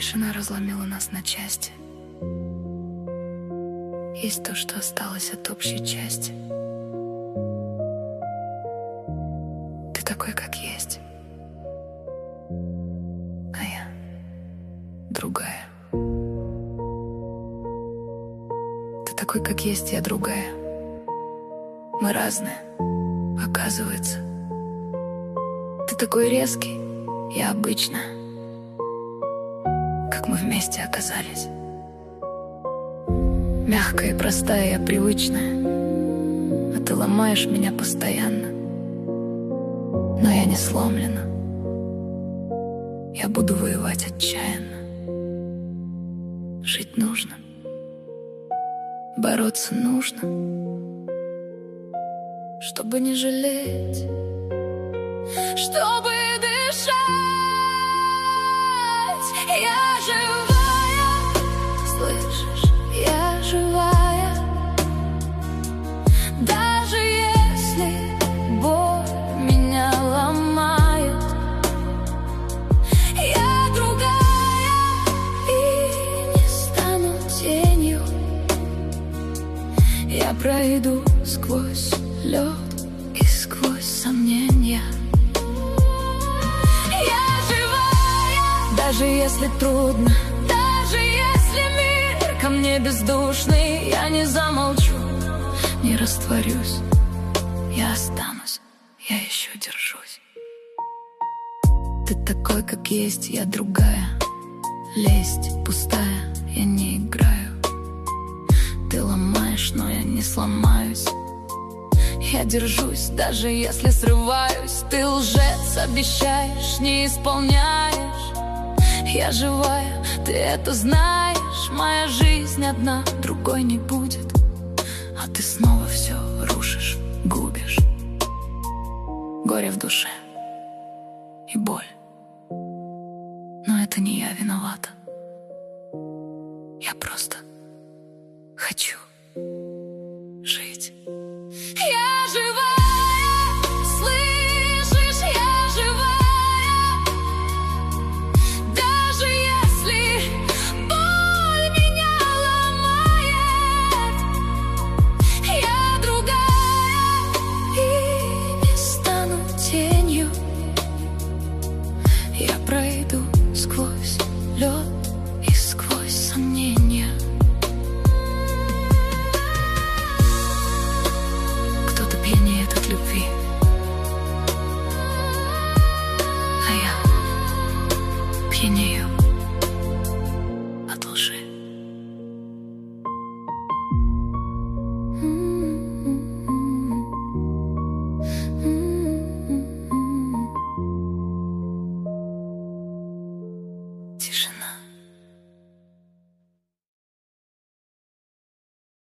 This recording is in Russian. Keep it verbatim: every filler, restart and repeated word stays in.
Тишина разломила нас на части. Есть то, что осталось от общей части. Ты такой, как есть, а я другая. Ты такой, как есть, я другая. Мы разные, оказывается. Ты такой резкий, я обычная. Как мы вместе оказались. Мягкая и простая, я привычная, а ты ломаешь меня постоянно. Но я не сломлена. Я буду воевать отчаянно. Жить нужно, бороться нужно, чтобы не жалеть, чтобы дышать. Я живая, слышишь? Я живая. Даже если боль меня ломает, я другая и не стану тенью. Я пройду сквозь лед и сквозь сомнения. Я живая, даже если трудно, даже если мир ко мне бездушный. Я не замолчу, не растворюсь. Я останусь, я еще держусь. Ты такой, как есть, я другая. Лесть пустая, я не играю. Ты ломаешь, но я не сломаюсь. Я держусь, даже если срываюсь. Ты лжец, обещаешь, не исполняешь. Я живая, ты это знаешь. Моя жизнь одна, другой не будет. А ты снова все рушишь, губишь. Горе в душе и боль. Но это не я виновата. Я просто хочу жить. Я живая, слышишь, я живая. Даже если боль меня ломает, я другая и не стану тенью. Я пройду сквозь лед и сквозь сомнения. Пьянеет от любви, а я пьянею от лжи. Тишина.